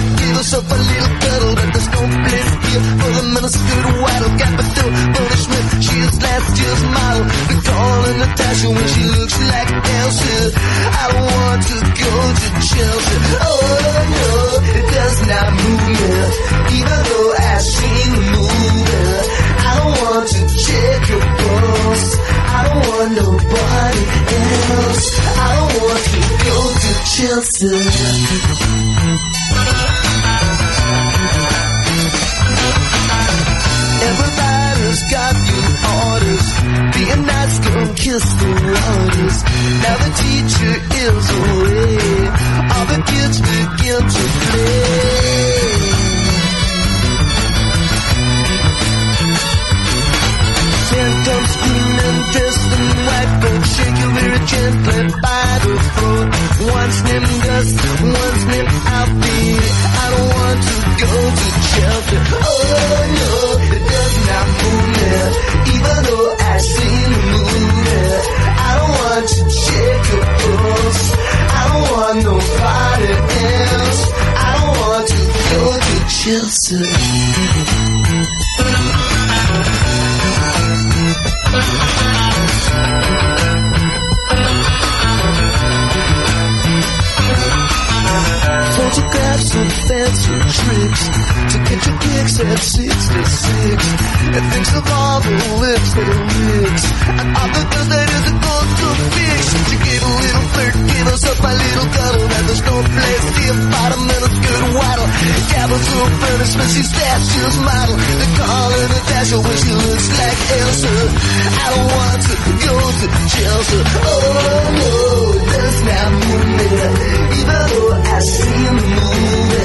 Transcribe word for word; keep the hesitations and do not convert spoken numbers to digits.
give herself a little cuddle, but there's no place here for the minuscule waddle. Capital punishment, she is last year's model. They call her Natasha when she looks like Elsa. I don't want to go to Chelsea. Oh no, it does not move me, even though I've seen the movie. I don't want to check your pulse. I don't want nobody else. I don't want to go to Chelsea. Everybody's got new orders. Be a nice girl, kiss the waters. Now the teacher is away. All the kids begin to play. Ten comes screaming, dressed in white coat. Shake you very gently by the throat. One's named Gus, one's named Alfie. I don't want to go to Chelsea. Oh no, it does not move me, even though I've seen the movie. I don't want to check your pulse. I don't want nobody else. I don't want to go to Chelsea. Photographs and fancy tricks to get your kicks at sixty-six. And thinks of all the lips that are lips and all the girls that isn't going to fix. She gave a little flirt, gave us up a little cuddle, and there's no place here for a minuscule waddle. Capital punishment, she's last year's model. They call her Natasha when she looks like Elsa. I don't want to go to Chelsea. Oh no, it does not move me, even though I've seen the movie.